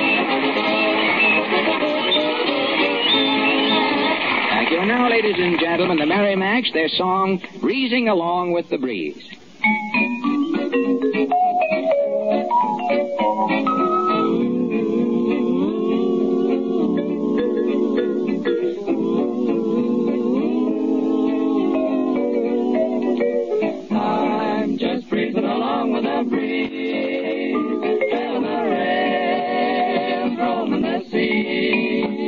Thank you. And now, ladies and gentlemen, the Merrimacs, their song, Breezing Along with the Breeze. I'm just breezing along with the breeze, feeling the rain, roaming the sea.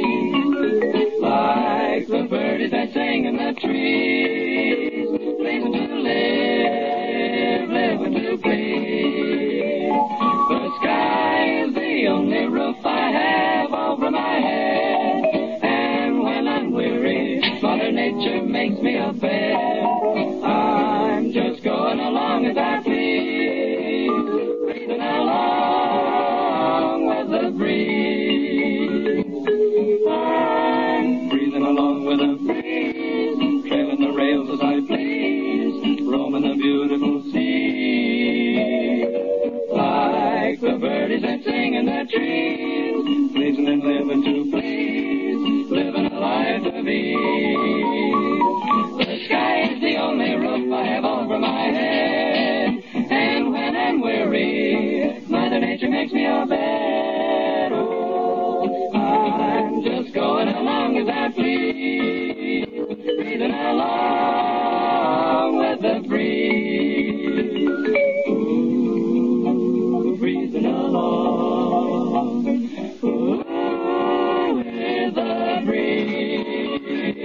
Like the birdies that sing in the trees, pleasing to live, living to please. The sky is the only roof I have over my head, and when I'm weary, Mother Nature makes me a bed. I'm just going along as I please, breathing along with the breeze. I'm breathing along with the breeze, trailing the rails as I please, roaming the beautiful sea. Like the birdies that sing in the trees, pleasing and living to please, living a life of ease. The sky is the only roof I have over my head, and when I'm weary, Mother Nature makes me a bed. Oh, I'm just going along as I please, breathing along with the breeze. Ooh, breathing along, ooh, with the breeze.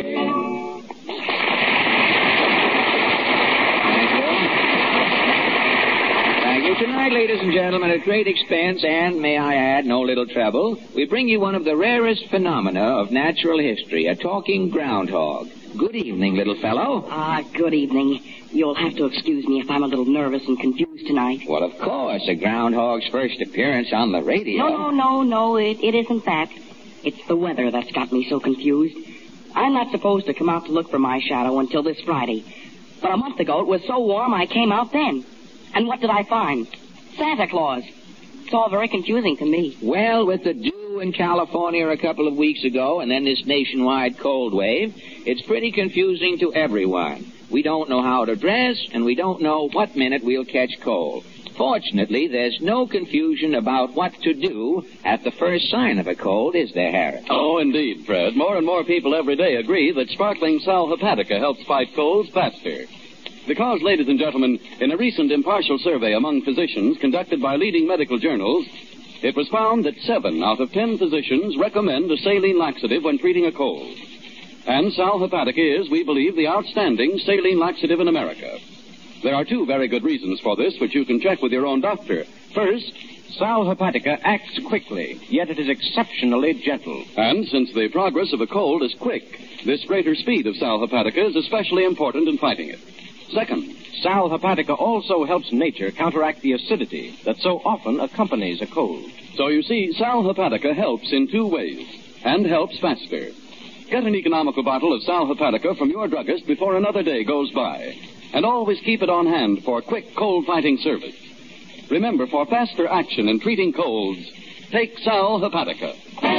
Thank you. Tonight, ladies and gentlemen, at great expense and, may I add, no little trouble, we bring you one of the rarest phenomena of natural history, a talking groundhog. Good evening, little fellow. Ah, uh, good evening. You'll have to excuse me if I'm a little nervous and confused tonight. Well, of course, a groundhog's first appearance on the radio. No, no, no, no, it, it isn't that. It's the weather that's got me so confused. I'm not supposed to come out to look for my shadow until this Friday. But a month ago, it was so warm I came out then. And what did I find? Santa Claus. It's all very confusing to me. Well, with the dew in California a couple of weeks ago and then this nationwide cold wave, it's pretty confusing to everyone. We don't know how to dress, and we don't know what minute we'll catch cold. Fortunately, there's no confusion about what to do at the first sign of a cold, is there, Harry? Oh, indeed, Fred. More and more people every day agree that sparkling Sal Hepatica helps fight colds faster. Because, ladies and gentlemen, in a recent impartial survey among physicians conducted by leading medical journals, it was found that seven out of ten physicians recommend a saline laxative when treating a cold. And Sal Hepatica is, we believe, the outstanding saline laxative in America. There are two very good reasons for this, which you can check with your own doctor. First, Sal Hepatica acts quickly, yet it is exceptionally gentle. And since the progress of a cold is quick, this greater speed of Sal Hepatica is especially important in fighting it. Second, Sal Hepatica also helps nature counteract the acidity that so often accompanies a cold. So you see, Sal Hepatica helps in two ways, and helps faster. Get an economical bottle of Sal Hepatica from your druggist before another day goes by. And always keep it on hand for quick cold-fighting service. Remember, for faster action in treating colds, take Sal Hepatica.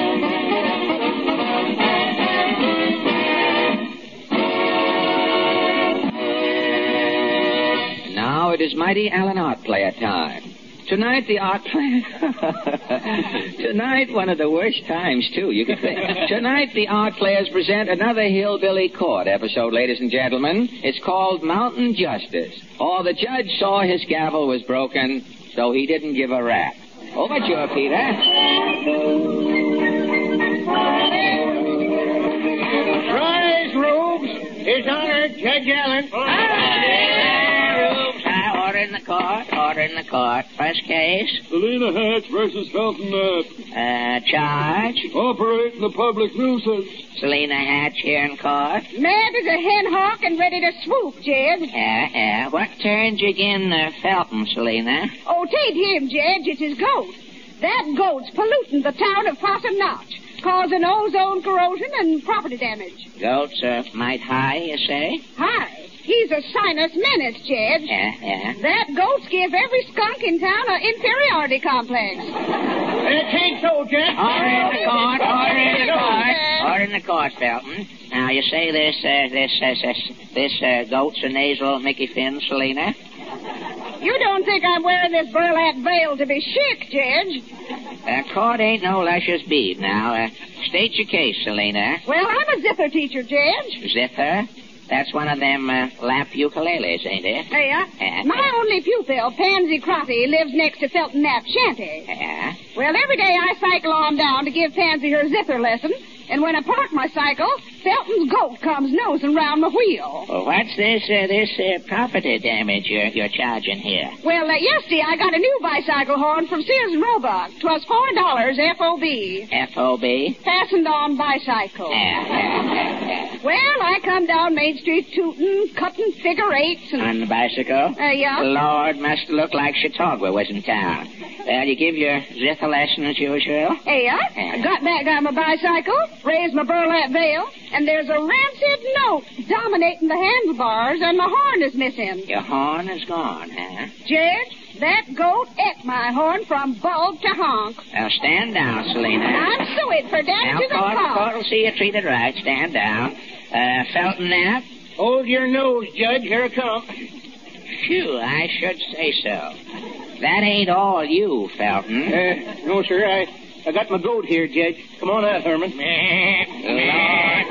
Now it is mighty Allen Art Player time. Tonight, the art player... Tonight, one of the worst times, too, you could think. Tonight, the art players present another Hillbilly Court episode, ladies and gentlemen. It's called Mountain Justice. Oh, the judge saw his gavel was broken, so he didn't give a rap. Over to you, Peter. Rise, Rubes. His Honor, Judge Allen. Order in the court, order in the court. First case. Selina Hatch versus Felton Knapp. Uh, charge. Operating the public nuisance. Selina Hatch here in court. Mad as a hen hawk and ready to swoop, Jed. Yeah, yeah. What turned you again, uh, Felton, Selina? Oh, tain't him, Jed. It's his goat. That goat's polluting the town of Possum Notch, causing ozone corrosion and property damage. Goats are might high, you say? High. He's a sinus menace, Jed. Yeah, yeah. That goat's give every skunk in town an inferiority complex. It ain't so, Jed. Order in the court, order in the court. Order in the court, Felton. Now, you say this, uh, this, uh, this, this uh, goat's a nasal Mickey Finn, Selina? You don't think I'm wearing this burlap veil to be chic, Jed? Uh, court ain't no luscious bead now. Uh, state your case, Selina. Well, I'm a zither teacher, Jed. Zither? That's one of them uh, lap ukuleles, ain't it? Yeah. Uh, My only pupil, Pansy Crotty, lives next to Felton Knapp's shanty. Yeah. Well, every day I cycle on down to give Pansy her zither lesson, and when I park my cycle, Felton's goat comes nosing round my wheel. Well, what's this uh, this uh, property damage you're, you're charging here? Well, uh, yesterday I got a new bicycle horn from Sears and Roebuck. 'Twas four dollars F O B. F O B? Fastened on bicycle. Yeah, yeah, yeah, yeah. Well, I come down Main Street tooting, cutting figure eights. And... On the bicycle? Uh, yeah. Lord, must look like Chautauqua was in town. Well, you give your zither lesson as usual? Yeah. yeah. I got back on my bicycle, raised my burlap veil, and there's a rancid note dominating the handlebars, and my horn is missing. Your horn is gone, huh? Jed, that goat ate my horn from bulb to honk. Now, stand down, Selina. I'm sued for damage to the court, car. court will see you treated right. Stand down. Uh, Felton Knapp? Hold your nose, Judge. Here it comes. Phew, I should say so. That ain't all you, Felton. Uh, no, sir. I, I got my goat here, Judge. Come on out, Herman. Lord,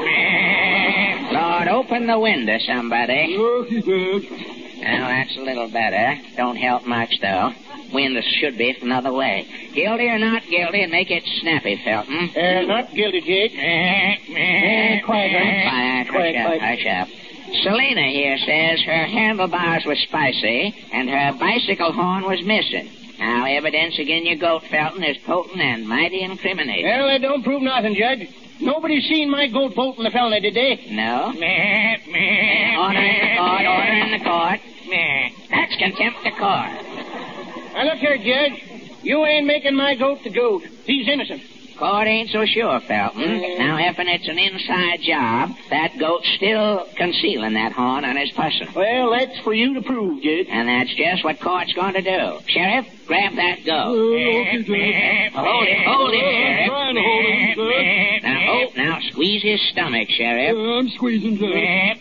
Lord, open the window, somebody. Okay, Judge. Now, that's a little better. Don't help much, though. Window should be from another way. Guilty or not guilty, and make it snappy, Felton. Uh, not guilty, Judge. Uh, quiet, Herman. Quiet, quiet, hush up, hush up. Selina here says her handlebars were spicy and her bicycle horn was missing. Now, evidence against your goat, Felton, is potent and mighty incriminating. Well, that don't prove nothing, Judge. Nobody's seen my goat bolting the felony, did they? No. Order in the court, order in the court. That's contempt of court. Now, look here, Judge. You ain't making my goat the goat. He's innocent. Court ain't so sure, Felton. Now, if it's an inside job, that goat's still concealing that horn on his person. Well, that's for you to prove, Judge. And that's just what court's going to do. Sheriff, grab that goat. Uh, okay, Judge. Hold him, hold him, Sheriff. I'm trying to hold him, Judge. Now, oh, now squeeze his stomach, Sheriff. Uh, I'm squeezing, Judge.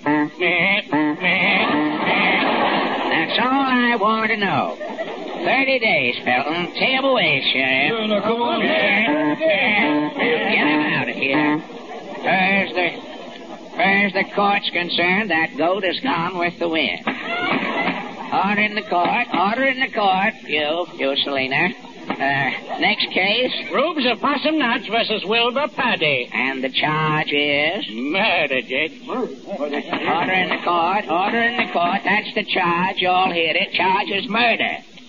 That's all I want to know. Thirty days, Felton. Take him away, Sheriff. Yeah, now, come on. Get him out of here. Where's the... Where's the court's concerned, that goat is gone with the wind. Order in the court. Order in the court. You, you, Selina. Uh, next case. Rubes of Possum Notch versus Wilbur Paddy. And the charge is? Murder, Judge. Order in the court. Order in the court. That's the charge. You all hear it. Charge is murder.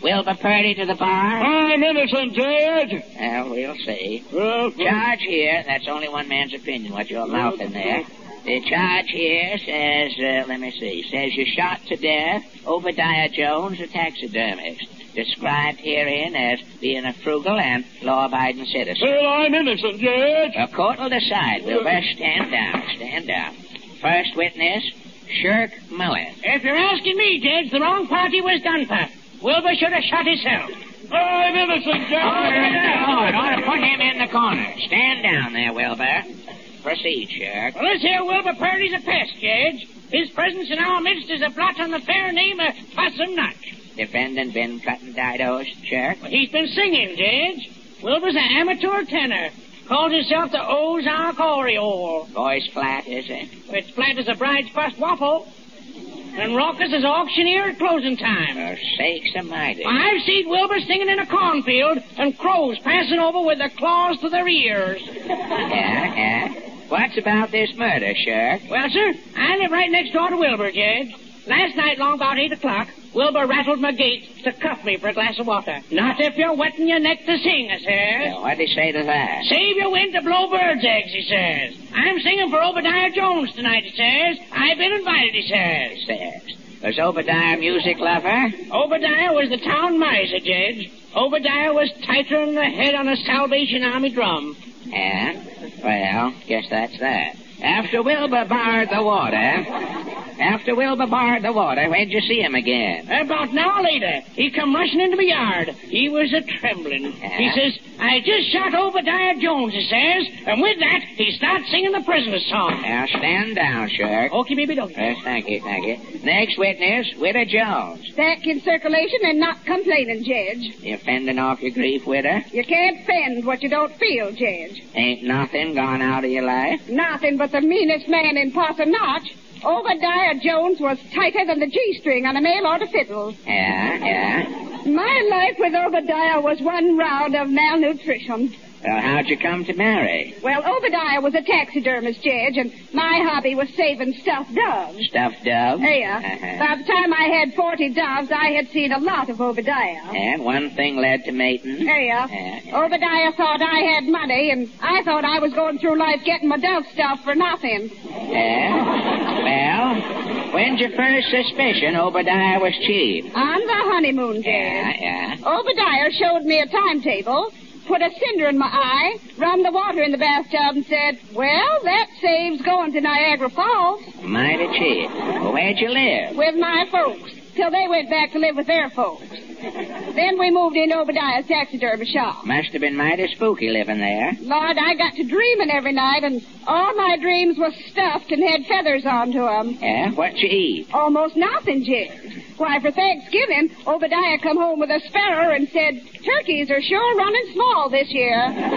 Wilbur Purdy to the bar? I'm innocent, Judge. Well, we'll see. Well, Charge here, that's only one man's opinion, what you're mouthing there. The charge here says, uh, let me see, says you shot to death Obadiah Jones, a taxidermist, described herein as being a frugal and law-abiding citizen. Well, I'm innocent, Judge. The court will decide, Wilbur. Stand down, stand down. First witness, Shirk Mullen. If you're asking me, Judge, the wrong party was done for. Wilbur should have shot himself. I'm innocent, Judge. Order, order, order. Put him in the corner. Stand down there, Wilbur. Proceed, Shirk. Well, this here Wilbur Purdy's a pest, Judge. His presence in our midst is a blot on the fair name of Possum Notch. Defendant been cutting didos, Shirk? Well, he's been singing, Judge. Wilbur's an amateur tenor. Calls himself the Ozark Oriole. Voice flat, is it? It's flat as a bride's first waffle. And raucous as auctioneer at closing time. For sakes almighty. I've seen Wilbur singing in a cornfield and crows passing over with their claws to their ears. Yeah, yeah. What's about this murder, Shirk? Well, sir, I live right next door to Wilbur, Judge. Last night, long about eight o'clock, Wilbur rattled my gate to cuff me for a glass of water. Not if you're wetting your neck to sing, I says. Well, what'd he say to that? Save your wind to blow birds' eggs, he says. I'm singing for Obadiah Jones tonight, he says. I've been invited, he says. He says. Was Obadiah a music lover? Obadiah was the town miser, Judge. Obadiah was tighter than the head on a Salvation Army drum. Yeah? Well, guess that's that. After Wilbur barred the water, after Wilbur barred the water, where'd you see him again? About an hour later, he come rushing into my yard. He was a-trembling. Yeah. He says, I just shot Obadiah Jones, he says, and with that, he starts singing the prisoner's song. Now, stand down, Shirk. Okay, baby, don't. Yes, thank you, thank you. Next witness, Widow Jones. Back in circulation and not complaining, Judge. You fending off your grief, Widow? You can't fend what you don't feel, Judge. Ain't nothing gone out of your life? Nothing but the meanest man in Possum Notch. Obadiah Jones was tighter than the G-string on a mail order fiddle. Yeah, yeah. My life with Obadiah was one round of malnutrition. Well, how'd you come to marry? Well, Obadiah was a taxidermist, Judge, and my hobby was saving stuffed doves. Stuffed doves? Yeah. Uh-huh. By the time I had forty doves, I had seen a lot of Obadiah. And one thing led to mating? Yeah. Uh-huh. Obadiah thought I had money, and I thought I was going through life getting my dove stuff for nothing. Yeah? Well, when's your first suspicion Obadiah was cheap? On the honeymoon, Judge. Yeah, yeah. Obadiah showed me a timetable, put a cinder in my eye, run the water in the bathtub, and said, well, that saves going to Niagara Falls. Mighty cheap. Well, where'd you live? With my folks, till they went back to live with their folks. Then we moved into Obadiah's taxidermy shop. Must have been mighty spooky living there. Lord, I got to dreaming every night, and all my dreams was stuffed and had feathers onto 'em. Yeah? What you eat? Almost nothing, Jim. Why, for Thanksgiving, Obadiah come home with a sparrow and said, turkeys are sure running small this year.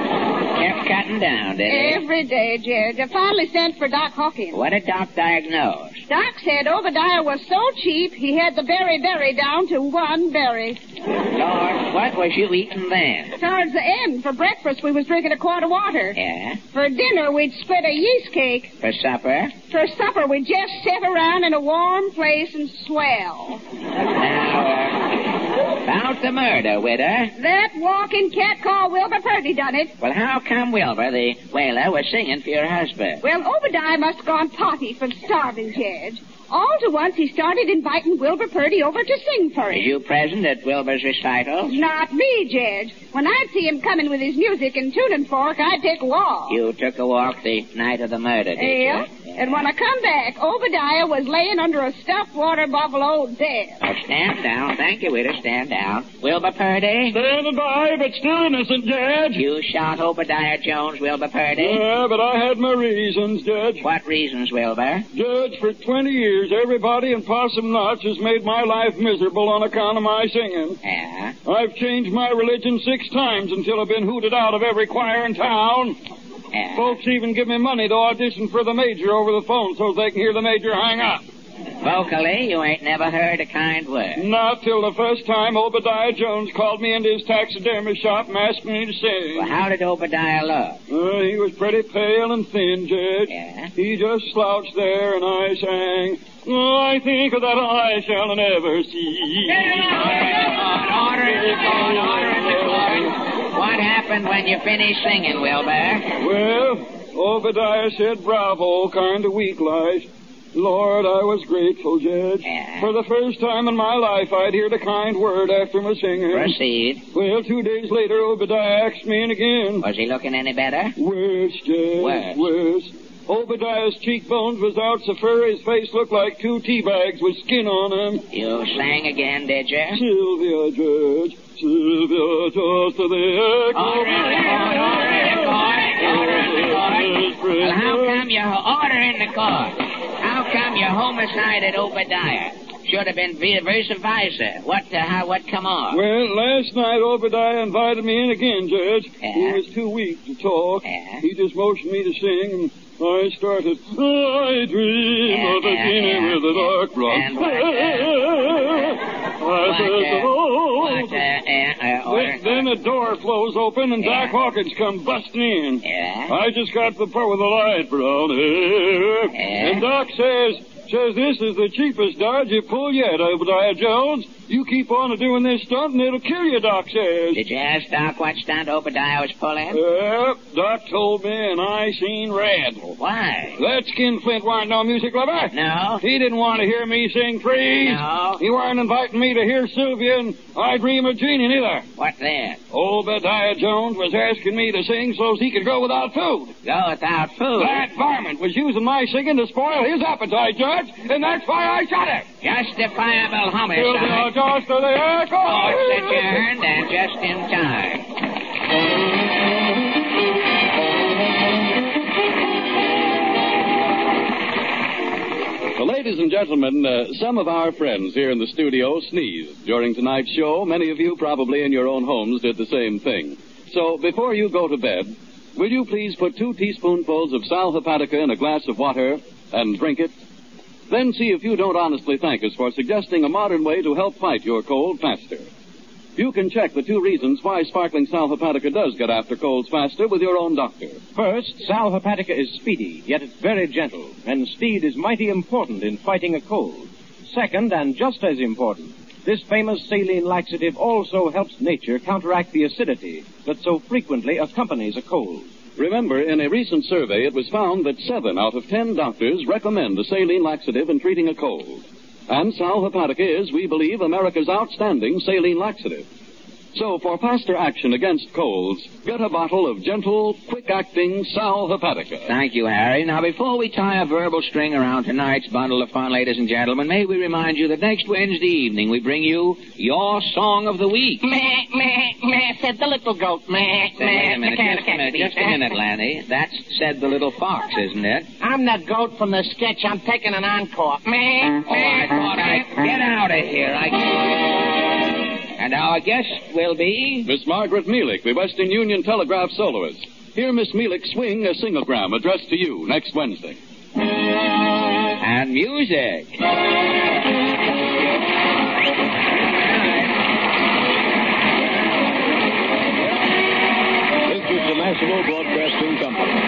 Kept cutting down, did he? Every day, Jed. I finally sent for Doc Hawkins. What did Doc diagnose? Doc said Obadiah was so cheap, he had the berry berry down to one berry. Lord, what was you eating then? Towards the end, for breakfast, we was drinking a quart of water. Yeah? For dinner, we'd split a yeast cake. For supper? For supper, we'd just sit around in a warm place and swell. Now, uh, about the murder, Widow. That walking cat called Wilbur Purdy done it. Well, how come Wilbur, the whaler, was singing for your husband? Well, Obadiah must have gone potty from starving, Jed. All to once, he started inviting Wilbur Purdy over to sing for him. Were you present at Wilbur's recital? Not me, Jed. When I'd see him coming with his music and tuning fork, I'd take a walk. You took a walk the night of the murder, did yeah. you? Yeah. And when I come back, Obadiah was laying under a stuffed water buffalo dead. Oh, stand down. Thank you, Widow. Stand down. Wilbur Purdy? Standing by, but still innocent, Judge. You shot Obadiah Jones, Wilbur Purdy? Yeah, but I had my reasons, Judge. What reasons, Wilbur? Judge, for twenty years, everybody in Possum Notch has made my life miserable on account of my singing. Yeah? I've changed my religion six times until I've been hooted out of every choir in town. Yeah. Folks even give me money to audition for the major over the phone so they can hear the major hang up. Vocally, you ain't never heard a kind word. Not till the first time Obadiah Jones called me into his taxidermy shop and asked me to sing. Well, how did Obadiah look? Uh, he was pretty pale and thin, Judge. Yeah? He just slouched there, and I sang, oh, I think that I shall never see. Order in the court, order in the court. What happened when you finished singing, Wilbur? Well, Obadiah said bravo, kind of weak-like. Lord, I was grateful, Judge. Yeah. For the first time in my life, I'd heard a kind word after my singing. Proceed. Well, two days later, Obadiah asked me in again. Was he looking any better? Worse, Judge. Worse. Worse. Obadiah's cheekbones was out so fur his face looked like two tea bags with skin on them. You sang again, did you? Sylvia, Judge. Sylvia, just to the echo. Order in the court, order in the court, order in the court. Well, how come you... Order in the court. How come you homicided Obadiah? Should have been vice versa. What, uh, how, what come off? Well, last night Obadiah invited me in again, Judge. Yeah? He was too weak to talk. Yeah? He just motioned me to sing, and I started, I dream Yeah, of a yeah, genie yeah, with a dark blonde. And what, uh, I what, said, uh, oh. what, uh, uh, uh, order, Then, then the door flows open, and Yeah. Doc Hawkins come busting in. Yeah? I just got the part with the light brown hair. Yeah? And Doc says, says this is the cheapest dodge you pull yet, Obadiah Jones. You keep on doing this stunt and it'll kill you, Doc says. Did you ask Doc what stunt Obadiah was pulling? Yep, Doc told me and I seen red. Why? That skinflint warn't no music lover. No? He didn't want to hear me sing freeze. No? He weren't inviting me to hear Sylvia and I Dream of Jeannie neither. What then? Obadiah Jones was asking me to sing so's he could go without food. Go without food? That varmint was using my singing to spoil his appetite, Judge, and that's why I shot him. Justifiable homicide. Sylvia, just to the echo. Court's adjourned and just in time. Well, ladies and gentlemen, uh, some of our friends here in the studio sneezed during tonight's show. Many of you probably in your own homes did the same thing. So before you go to bed, will you please put two teaspoonfuls of sal hepatica in a glass of water and drink it? Then see if you don't honestly thank us for suggesting a modern way to help fight your cold faster. You can check the two reasons why sparkling sal hepatica does get after colds faster with your own doctor. First, sal hepatica is speedy, yet it's very gentle, and speed is mighty important in fighting a cold. Second, and just as important, this famous saline laxative also helps nature counteract the acidity that so frequently accompanies a cold. Remember, in a recent survey, it was found that seven out of ten doctors recommend a saline laxative in treating a cold. And sal hepatica is, we believe, America's outstanding saline laxative. So, for faster action against colds, get a bottle of gentle, quick-acting sal hepatica. Thank you, Harry. Now, before we tie a verbal string around tonight's bundle of fun, ladies and gentlemen, may we remind you that next Wednesday evening we bring you your Song of the Week. Meh, meh, meh, said the little goat. Meh, Say, meh. wait a minute, Can't- just a minute, can't just a minute, Lanny. That's said the little fox, isn't it? I'm the goat from the sketch. I'm taking an encore. Meh, Oh, I thought I'd get out of here. I... And our guest will be... Miss Margaret Mealick, the Western Union Telegraph soloist. Hear Miss Mealick swing a singlegram addressed to you next Wednesday. And music. This is the National Broadcasting Company.